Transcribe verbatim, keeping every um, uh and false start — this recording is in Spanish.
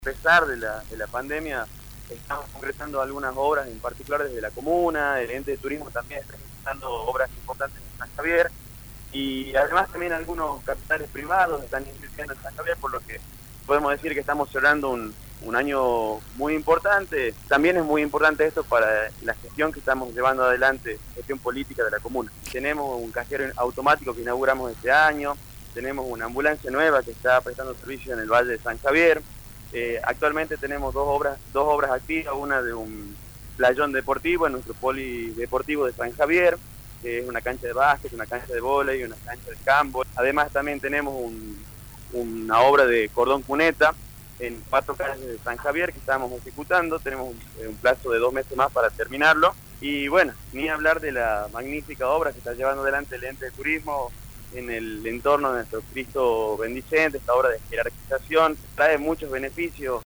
A pesar de la, de la pandemia, estamos concretando algunas obras, en particular desde la comuna, el ente de turismo también está ejecutando obras importantes en San Javier, y además también algunos capitales privados están invirtiendo en San Javier, por lo que podemos decir que estamos cerrando un, un año muy importante. También es muy importante esto para la gestión que estamos llevando adelante, gestión política de la comuna. Tenemos un cajero automático que inauguramos este año, tenemos una ambulancia nueva que está prestando servicio en el Valle de San Javier. Eh, actualmente tenemos dos obras, dos obras activas, una de un playón deportivo en nuestro polideportivo de San Javier, que es una cancha de básquet, una cancha de vóley, una cancha de campo. Además también tenemos un, una obra de cordón cuneta en cuatro calles de San Javier que estamos ejecutando, tenemos un, un plazo de dos meses más para terminarlo. Y bueno, ni hablar de la magnífica obra que está llevando adelante el ente de turismo en el entorno de nuestro Cristo bendicente, esta obra de jerarquización, trae muchos beneficios